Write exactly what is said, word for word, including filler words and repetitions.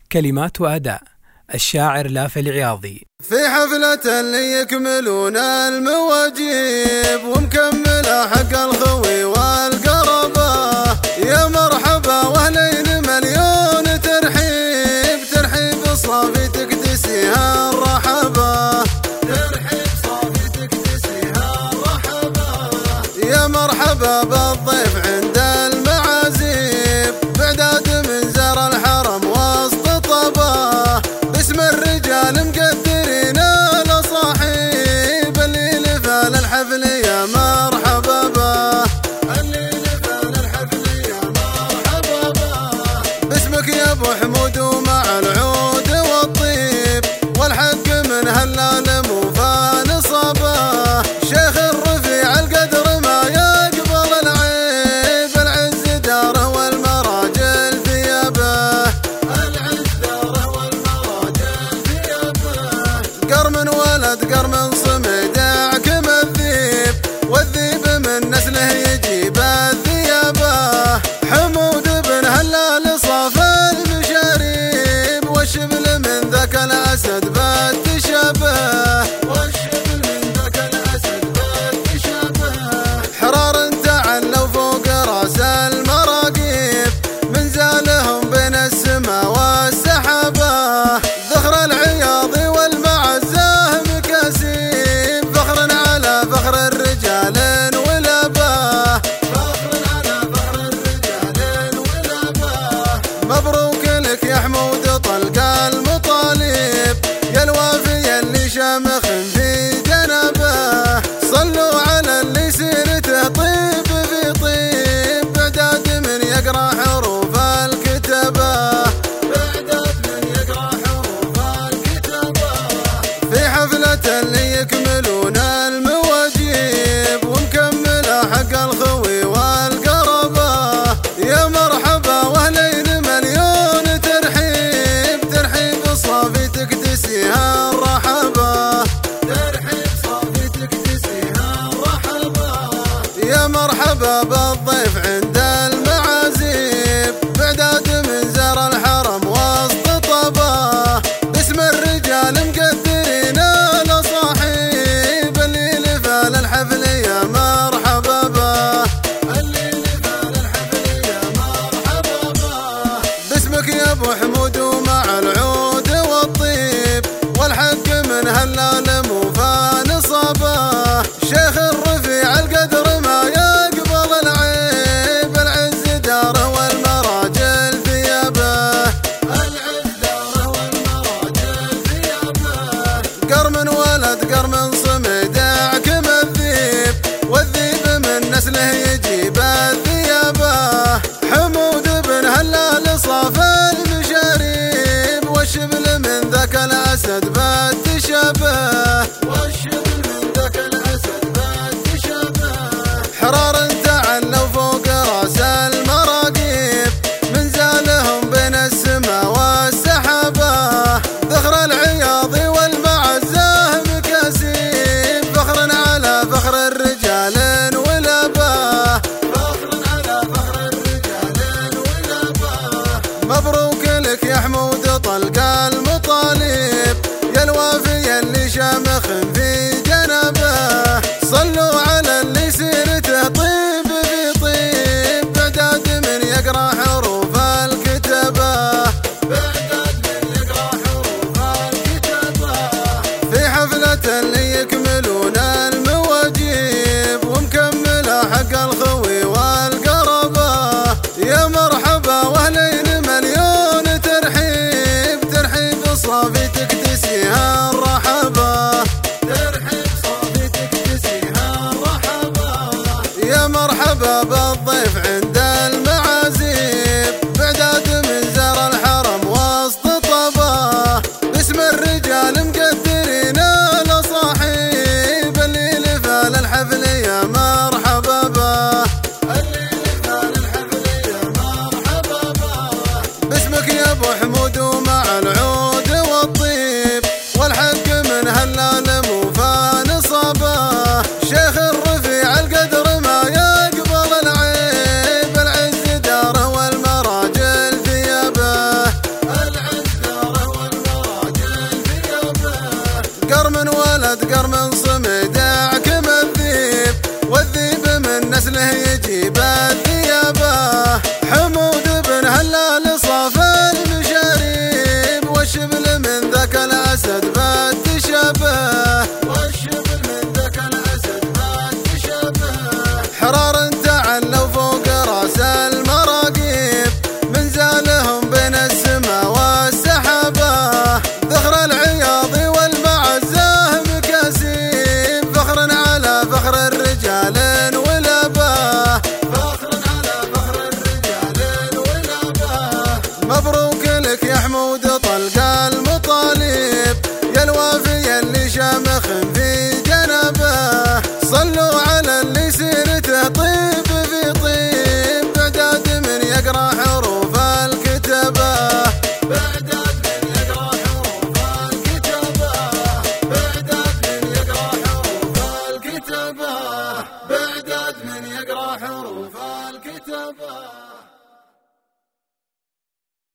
كلمات وأداء الشاعر لافي العياضي. في حفلة اللي يكملون المواجيب ومكملة حق الخوي والقربة، يا مرحبا واهلين مليون ترحيب، ترحيب صافي تكدسيها الرحبة، ترحيب صافي تكدسيها الرحبة، يا مرحبا بالضيف عند المعازيب، بعداد من زار الحرم وسط طباه، باسم الرجال مقدرين الاصاحيب، اللي لفال الحفل يا مرحبا به، اللي لفال الحفل يا مرحبا به، باسمك يا ابو حمود ومع العود والطيب، والحق من هلال مو فان صباه، شيخ الرفيع القدر ما يقبل العيب، العز داره والمراجل ثيابه، العز داره والمراجل ثيابه، قرم ولد قرم صمد اعكم الذيب، والذيب من نسله يجيب الثيابه، حمود بن هلال صاف المشاريب، والشبل من ذاك الاسد بالتشابه، والشبل من ذاك الاسد بالتشابه، حرار تعلوا فوق راس المراقيب، من زالهم بين السماء والسحابه، ذخر العياض والمعزه مكاسيب، فخر على فخر الرجال ولباه، فخر على فخر الرجال ولباه، مبروك لك يا حمود طلق المطالب، يا الوافي اللي شامخ في جنبه، صلوا على اللي سيرته طيب في طيب، بعداد من يقرا حروف الكتابه، بعداد من يقرا حروف الكتابه، في حفلة اللي يكملون المواجيب ومكملة حق الخوي والقربة، يا مرحبا واهلين مليون ترحيب، ترحيب صافي تكدسيها الرحبة، ترحيب صافي تكدسيها الرحبة، يا مرحبا بالضيف عند المعازيب، بعداد من زار الحرم وسط طباه، باسم الرجال مقدرين الاصاحيب، اللي لفال الحفل يا مرحبا به، اللي لفال الحفل يا مرحبا به، باسمك يا ابو حمود ومع العود والطيب، والحق من هلال مو فان صباه، شيخ الرفيع القدر ما يقبل العيب، العز داره والمراجل ثيابه، العز داره والمراجل ثيابه، قرم ولد قرم صمد اعكم الذيب، والذيب من نسله يجيب الثيابه، حمود بن هلال صاف المشاريب، والشبل من ذاك الاسد بالتشابه، والشبل من ذاك الاسد بالتشابه، حرار تعلوا فوق راس المراقيب، من زالهم بين السماء والسحابه، ذخر العياض والمعزه مكاسيب، فخر على فخر الرجال ولباه، فخر على فخر الرجال ولباه، مبروك لك يا حمود طلق المطالب، يا الوافي اللي شامخ في الكتابة، بعدد من يقرأ حروف الكتابة.